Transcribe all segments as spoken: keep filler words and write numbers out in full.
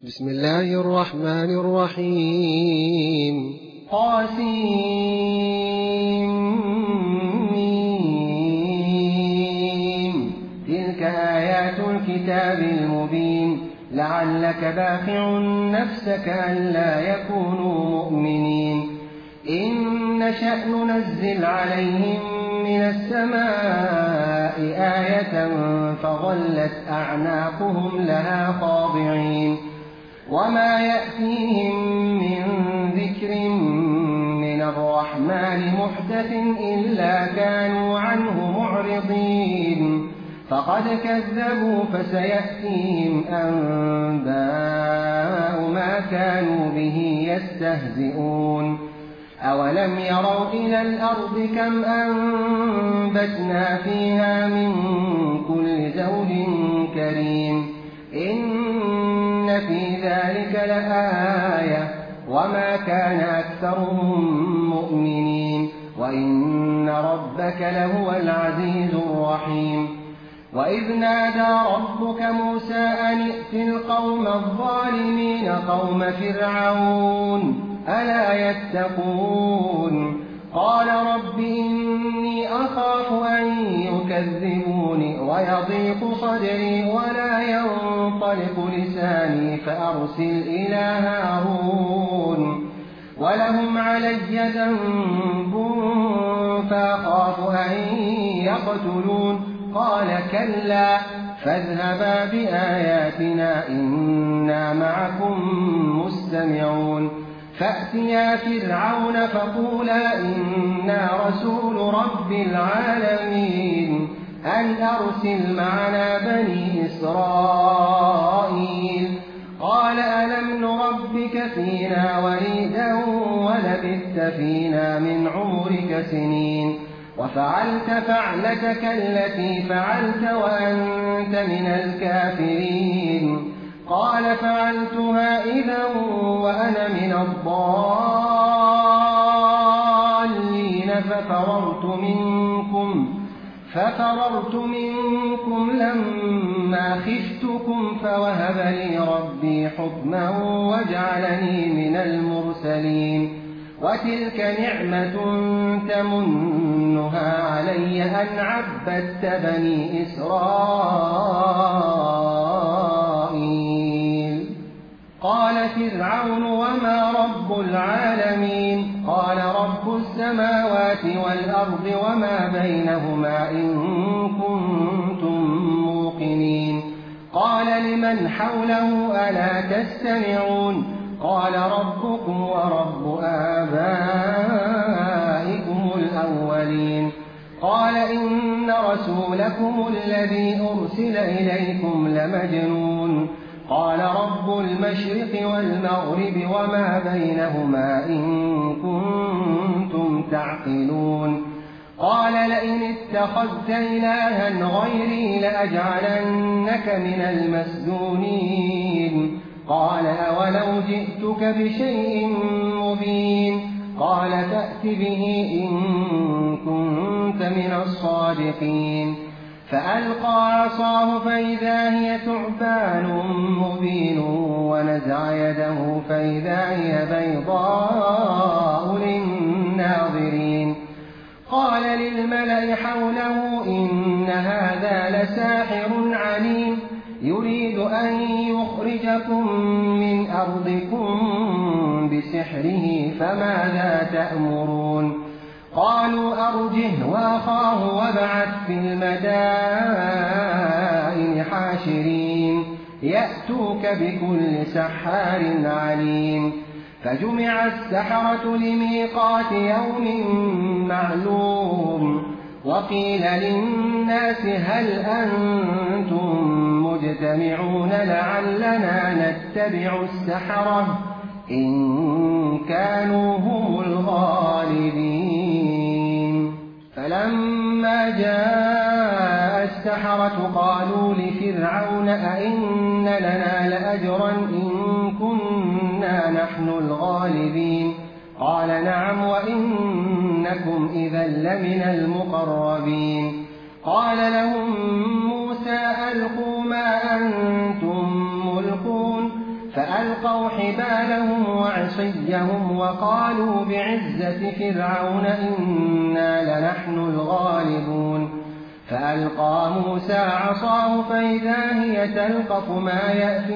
بسم الله الرحمن الرحيم. قاسمين. تلك آيات الكتاب المبين. لعلك باخع نفسك ألا يكونوا مؤمنين. إن نشأ ننزل عليهم من السماء آية فظلت أعناقهم لها خاضعين. وما يأتيهم من ذكر من الرحمن محدث إلا كانوا عنه معرضين. فقد كذبوا فسيأتيهم أنباء ما كانوا به يستهزئون. أولم يروا إلى الأرض كم أنبتنا فيها من كل زوج كريم. إن في ذلك لآية وما كان أكثرهم مؤمنين وإن ربك لهو العزيز الرحيم. وإذ نادى ربك موسى أن ائت القوم الظالمين قوم فرعون ألا يتقون. قال رب إني أخاف أن يكذبون ويضيق صدري ولا ينطلق لساني فأرسل إلى هارون ولهم علي ذنب فأخاف أن يقتلون. قال كلا فاذهبا بآياتنا إنا معكم مستمعون. فأتيا فرعون فقولا إنا رسول رب العالمين أن أرسل معنا بني إسرائيل. قال ألم نربك فينا وليدا ولبثت فينا من عمرك سنين وفعلت فعلتك التي فعلت وأنت من الكافرين. قال فعلتها إذا وأنا من الضالين ففررت منكم ففررت منكم لما خفتكم فوهب لي ربي حكما وجعلني من المرسلين. وتلك نعمة تمنها علي أن عبدت بني إسرائيل. قال فرعون وما رب العالمين. قال رب السماوات والأرض وما بينهما إن كنتم موقنين. قال لمن حوله ألا تستمعون. قال ربكم ورب آبائكم الأولين. قال إن رسولكم الذي أرسل إليكم لمجنون. قال رب المشرق والمغرب وما بينهما إن كنتم تعقلون. قال لئن اتخذت إلها غيري لأجعلنك من المسجونين. قال أولو جئتك بشيء مبين. قال فأت به إن كنت من الصادقين. فألقى عصاه فإذا هي ثعبان مبين ونزع يده فإذا هي بيضاء للناظرين. قال للملأ حوله إن هذا لساحر عليم يريد أن يخرجكم من أرضكم بسحره فماذا تأمرون. قالوا أرجه وأخاه وابعث في المدائن حاشرين يأتوك بكل سحار عليم. فجمع السحرة لميقات يوم معلوم. وقيل للناس هل أنتم مجتمعون لعلنا نتبع السحرة إن كانوا هم الغالبين. فلما جاء السحرة قالوا لفرعون أئن لنا لأجرا إن كنا نحن الغالبين. قال نعم وإنكم إذا لمن المقربين. قال لهم موسى ألقوا ما أنتم ملقون فألقوا حبالهم وعصيهم وقالوا بعزة فرعون إنا لنحن الغالبون فألقى موسى عصاه فإذا هي تلقف ما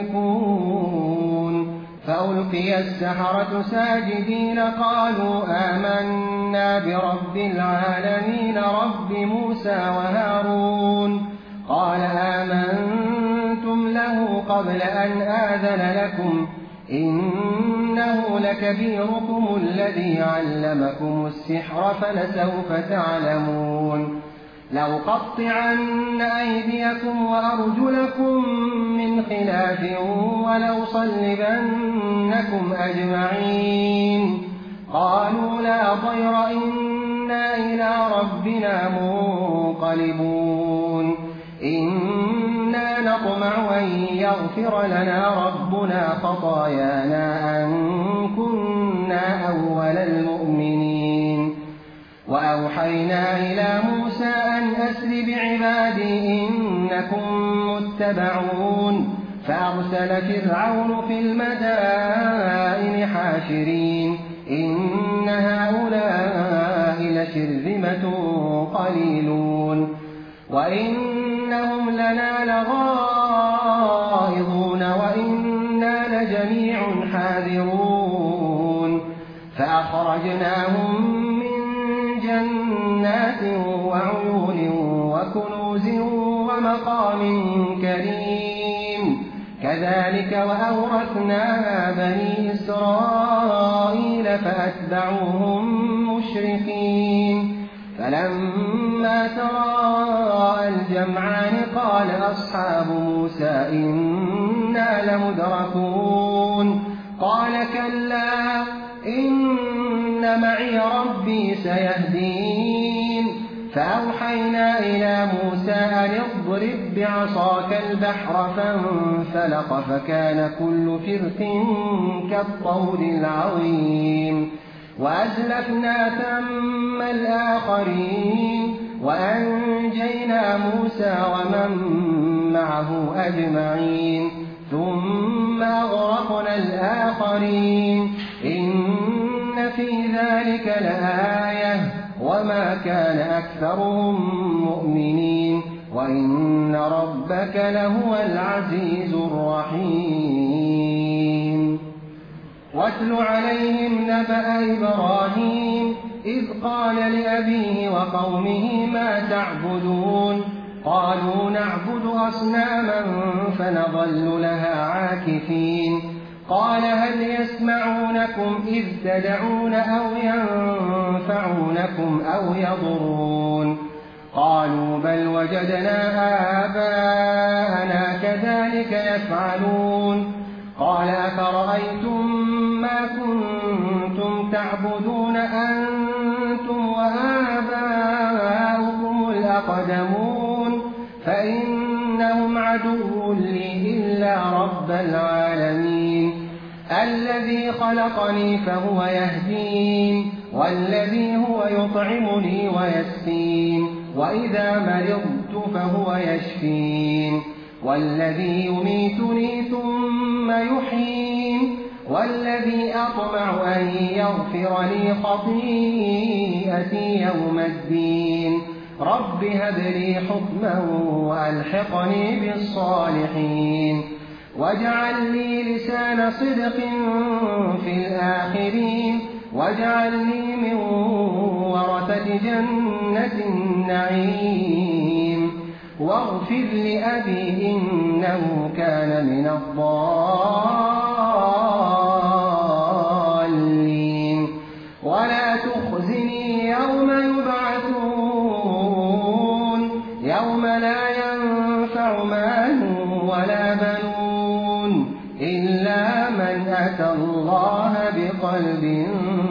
يأفكون فألقي السحرة ساجدين قالوا آمنا برب العالمين رب موسى وهارون قال آمنتم له قبل أن آذن لكم إنه لكبيركم الذي علمكم السحر فلسوف تعلمون لأقطعن أيديكم وأرجلكم من خلاف ولأصلبنكم أجمعين قالوا لا ضير إنا إلى ربنا منقلبون إنا نطمع أن يغفر لنا ربنا خطايانا أن كنا أول المؤمنين وأوحينا إلى موسى أن أسر بعبادي إنكم متبعون فأرسل فرعون في المدائن حاشرين إن هؤلاء لشرذمة قليلون وإنهم لنا لغائظون وإنا لجميع حاذرون فأخرجناهم جنات وعيون وكنوز ومقام كريم كذلك وأورثناها بني إسرائيل فأتبعوهم مشرقين فلما تراءى الجمعان قال أصحاب موسى إنا لمدركون قال كلا إن معي ربي سيهدين فأوحينا إلى موسى أن اضرب بعصاك البحر فانفلق فكان كل فرق كالطود العظيم وأزلفنا ثم الآخرين وأنجينا موسى ومن معه أجمعين ثم أغرقنا الآخرين إن في ذلك لآية وما كان أكثرهم مؤمنين وإن ربك لهو العزيز الرحيم واتل عليهم نبأ إبراهيم إذ قال لأبيه وقومه ما تعبدون قالوا نعبد أصناما فنظل لها عاكفين قال هل يسمعونكم إذ تدعون أو ينفعونكم أو يضرون قالوا بل وجدنا آباءنا كذلك يفعلون قال أفرأيتم ما كنتم تعبدون أنتم وآباؤكم الأقدمون فإنهم عدو لي إلا رب العالمين الذي خلقني فهو يهدين والذي هو يطعمني ويسقين وإذا مرضت فهو يشفين والذي يميتني ثم يحيين والذي أطمع أن يغفر لي خطيئتي يوم الدين رب هب لي حكما وألحقني بالصالحين واجعل لي لسان صدق في الآخرين واجعلني من ورثة جنة النعيم واغفر لأبي إنه كان من الضالين ولا تخزني يوم يبعثون يوم لا ينفع مال ولا بنون إلا من أتى الله بقلب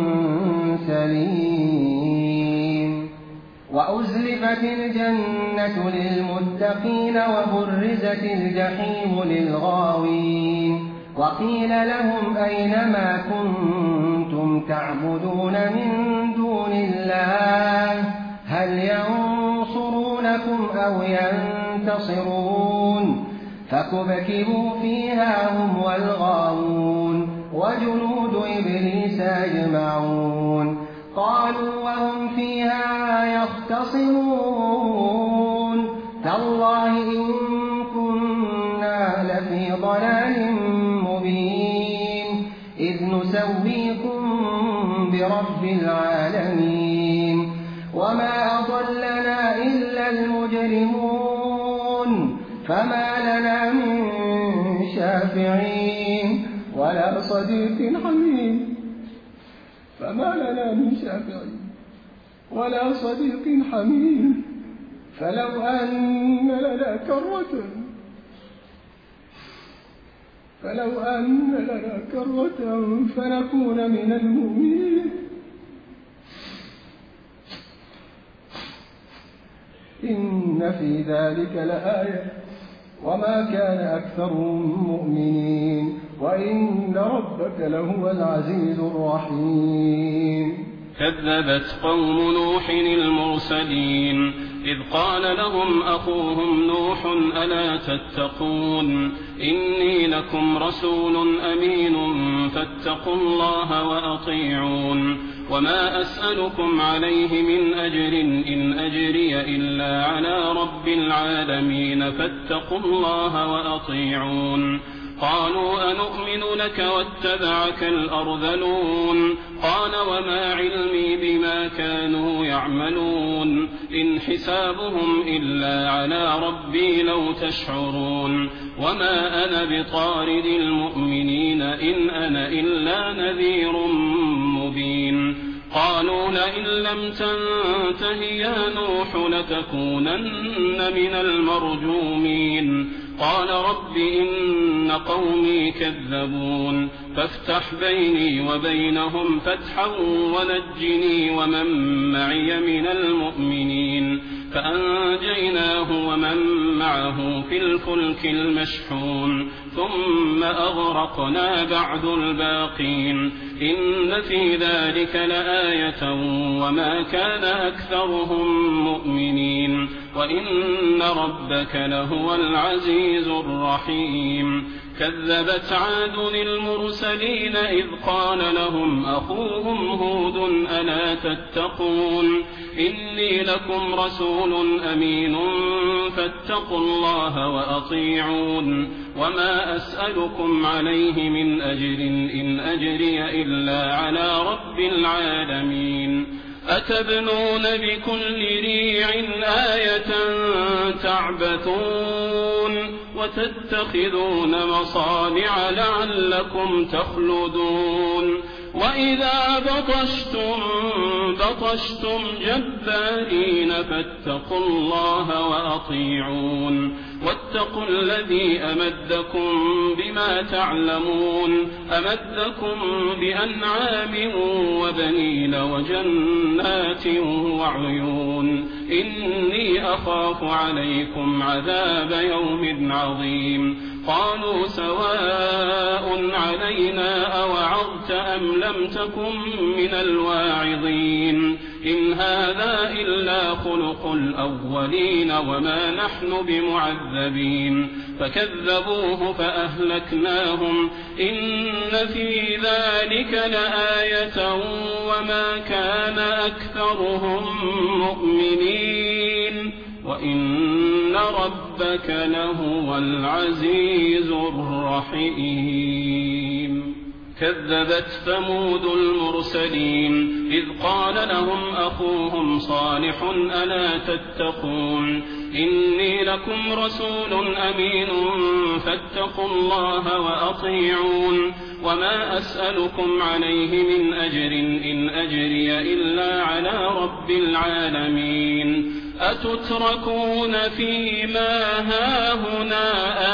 سليم وأزلفت الجنة للمتقين وبرزت الجحيم للغاوين وقيل لهم أين ما كنتم تعبدون من دون الله هل ينصرونكم أو ينتصرون فكبكبوا فيها هم والغاوون أجمعون قالوا وهم فيها يختصمون تالله إن كنا لفي ضلال مبين إذ نسويكم برب العالمين وما أضلنا إلا المجرمون فما لنا من شافعين ولا صديق حميم فما لنا من شافعين ولا صديق حميم فلو أن لنا كرة فلو أن لنا كرة فنكون من المؤمنين إن في ذلك لآية وما كان أكثرهم مؤمنين وإن ربك لهو العزيز الرحيم. كذبت قوم نوح المرسلين إذ قال لهم أخوهم نوح ألا تتقون إني لكم رسول أمين فاتقوا الله وأطيعون وما أسألكم عليه من أجر إن أجري إلا على رب العالمين فاتقوا الله وأطيعون قالوا أنؤمن لك واتبعك الأرذلون قال وما علمي بما كانوا يعملون إن حسابهم إلا على ربي لو تشعرون وما أنا بطارد المؤمنين إن أنا إلا نذير مبين قالوا لئن لم تنته يا نوح لتكونن من المرجومين قال رب إن قومي كذبون فافتح بيني وبينهم فتحا ونجني ومن معي من المؤمنين فأنجيناه ومن معه في الفلك المشحون ثم أغرقنا بعد الباقين إن في ذلك لآية وما كان أكثرهم مؤمنين وإن ربك لهو العزيز الرحيم. كذبت عاد المرسلين إذ قال لهم أخوهم هود ألا تتقون إني لكم رسول أمين فاتقوا الله وأطيعون وما أسألكم عليه من أجر إن أجري إلا على رب العالمين أتبنون بكل ريع آية تعبثون وتتخذون مصانع لعلكم تخلدون وإذا بطشتم بطشتم جبارين فاتقوا الله وأطيعون واتقوا الذي أمدكم بما تعلمون أمدكم بأنعام وبنين وجنات وعيون إني أخاف عليكم عذاب يوم عظيم. قالوا سواء علينا أوعظت أم لم تكن من الواعظين إن هذا إلا خلق الأولين وما نحن بمعذبين فكذبوه فأهلكناهم إن في ذلك لآية وما كان أكثرهم مؤمنين وإن ربك لهو العزيز الرحيم. كذبت ثمود المرسلين إذ قال لهم أخوهم صالح ألا تتقون إني لكم رسول أمين فاتقوا الله وأطيعون وما أسألكم عليه من أجر إن أجري إلا على رب العالمين أتتركون فيما هاهنا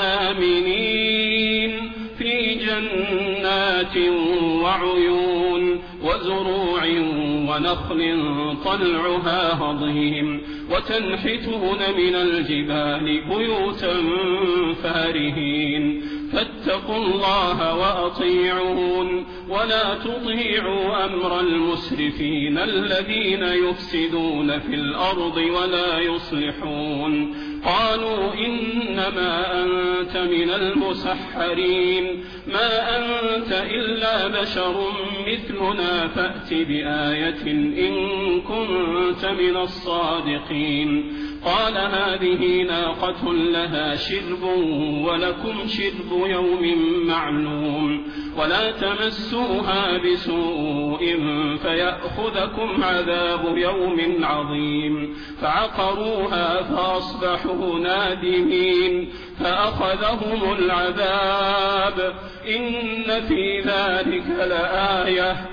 آمنين في جنات وعيون وزروع ونخل طلعها هضيم وتنحتون من الجبال بيوتا فارهين فاتقوا الله وأطيعون ولا تطيعوا أمر المسرفين الذين يفسدون في الأرض ولا يصلحون. قالوا إنما أنت من المسحرين ما أنت إلا بشر مثلنا فأت بآية إن كنت من الصادقين. قال هذه ناقة لها شرب ولكم شرب يوم معلوم ولا تمسوها بسوء فيأخذكم عذاب يوم عظيم. فعقروها فأصبحوا نادمين فأخذهم العذاب إن في ذلك لآية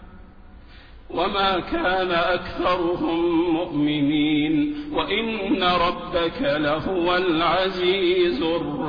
وما كان أكثرهم مؤمنين وإن ربك لهو العزيز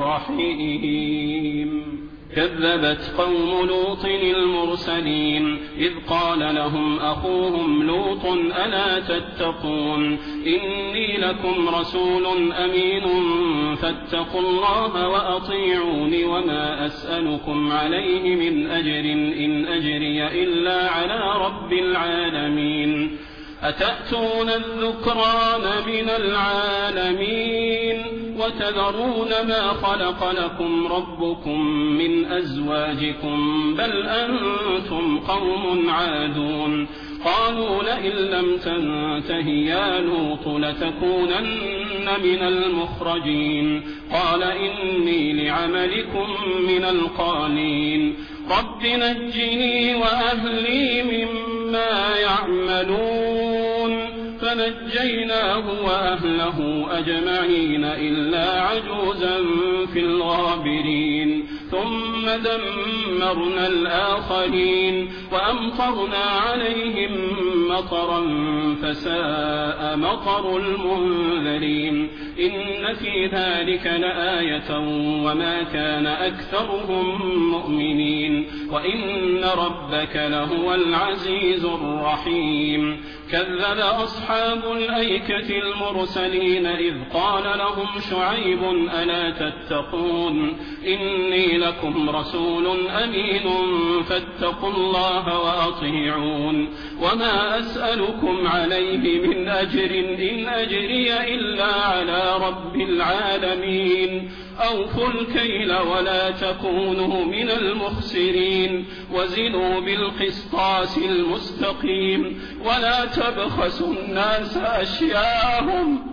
الرحيم. كذبت قوم لوط المرسلين إذ قال لهم أخوهم لوط ألا تتقون إني لكم رسول أمين فاتقوا الله وأطيعون وما أسألكم عليه من أجر إن أجري إلا على رب العالمين. أتأتون الذكران من العالمين وتذرون ما خلق لكم ربكم من أزواجكم بل أنتم قوم عادون. قالوا لئن لم تنته يا لوط لتكونن من المخرجين. قال إني لعملكم من القالين. رب نجني وأهلي مما يعملون. فنجيناه وأهله أجمعين إلا عجوزا في الغابرين. ثم دمرنا الآخرين وأمطرنا عليهم مطرا فساء مطر المنذرين. إن في ذلك لآية وما كان أكثرهم مؤمنين وإن ربك لهو العزيز الرحيم. كذب أصحاب الأيكة المرسلين إذ قال لهم شعيب ألا تتقون إني لكم رسول أمين فاتقوا الله وأطيعون وما أسألكم عليه من أجر إن أجري إلا على رب العالمين. أوفوا الكيل ولا تكونوا من المخسرين وزنوا بالقسطاس المستقيم ولا تبخسوا الناس أشياءهم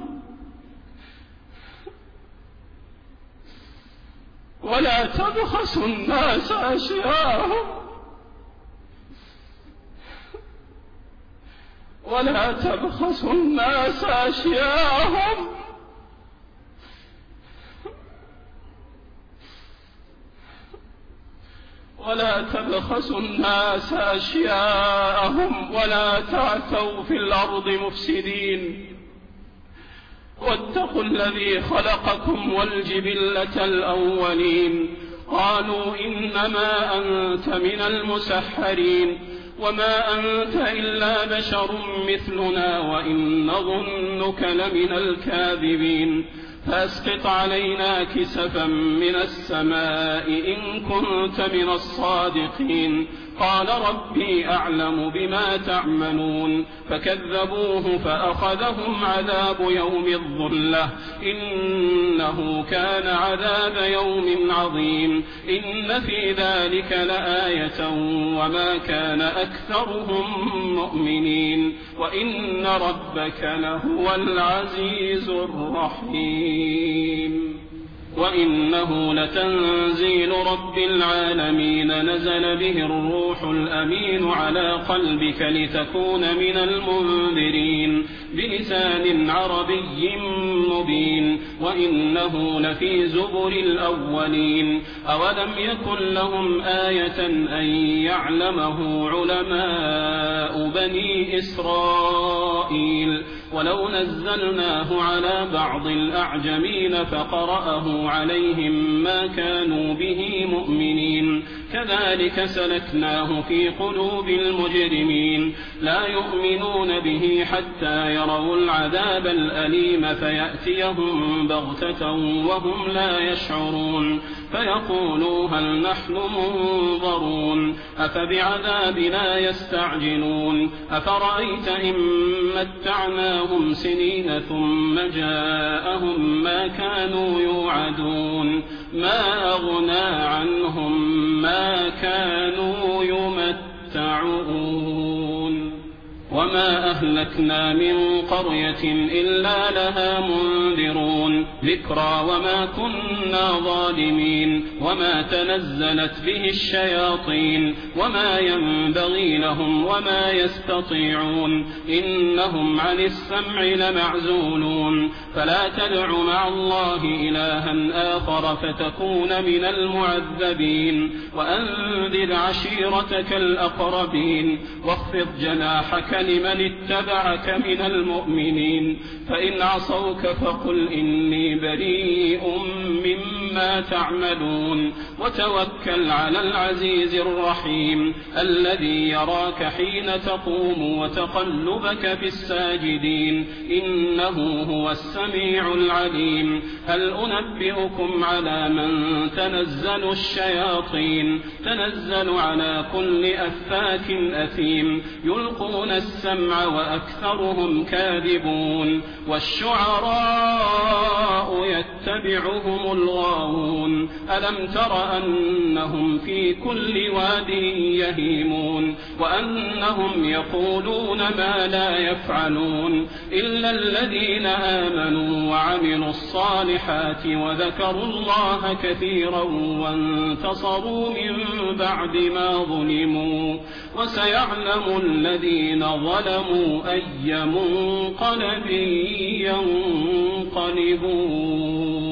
ولا تبخسوا الناس أشياءهم ولا تبخسوا الناس أشياءهم ولا تبخسوا الناس أشياءهم ولا تعثوا في الأرض مفسدين. واتقوا الذي خلقكم والجبلة الأولين. قالوا إنما أنت من المسحرين وما أنت إلا بشر مثلنا وإن نظنك لمن الكاذبين. فاسقط علينا كسفا من السماء إن كنت من الصادقين. قال ربي أعلم بما تعملون. فكذبوه فأخذهم عذاب يوم الظلة إنه كان عذاب يوم عظيم. إن في ذلك لآية وما كان أكثرهم مؤمنين وإن ربك لهو العزيز الرحيم. وإنه لتنزيل رب العالمين نزل به الروح الأمين على قلبك لتكون من المنذرين بلسان عربي مبين وإنه لفي زبر الأولين. أولم يكن لهم آية أن يعلمه علماء بني إسرائيل ولو نزلناه على بعض الأعجمين فقرأه عليهم ما كانوا به مؤمنين. كذلك سلكناه في قلوب المجرمين لا يؤمنون به حتى يروا العذاب الأليم فيأتيهم بغتة وهم لا يشعرون فيقولوا هل نحن منظرون أفبعذابنا يستعجلون أفرأيت إن متعناهم سنين ثم جاءهم ما كانوا يوعدون ما أغنى عنهم ما كانوا يسمعون وما أهلكنا من قرية إلا لها منذرون ذكرى وما كنا ظالمين وما تنزلت به الشياطين وما ينبغي لهم وما يستطيعون إنهم عن السمع لمعزولون فلا تدع مع الله إلها آخر فتكون من المعذبين وأنذر عشيرتك الأقربين واخفض جناحك لمن اتبعك من المؤمنين فإن عصوك فقل إني بريء مما تعملون وتوكل على العزيز الرحيم الذي يراك حين تقوم وتقلبك في الساجدين إنه هو السميع العليم هل أنبئكم على من تنزل الشياطين تنزل على كل أفاك أثيم يلقون السمع وأكثرهم كاذبون والشعراء يتبعهم الغاوون ألم تر أنهم في كل واد يهيمون وأنهم يقولون ما لا يفعلون إلا الذين آمنوا وعملوا الصالحات وذكروا الله كثيرا وانتصروا من بعد ما ظلموا وسيعلم الذين ظلموا أي منقلب ينقلبون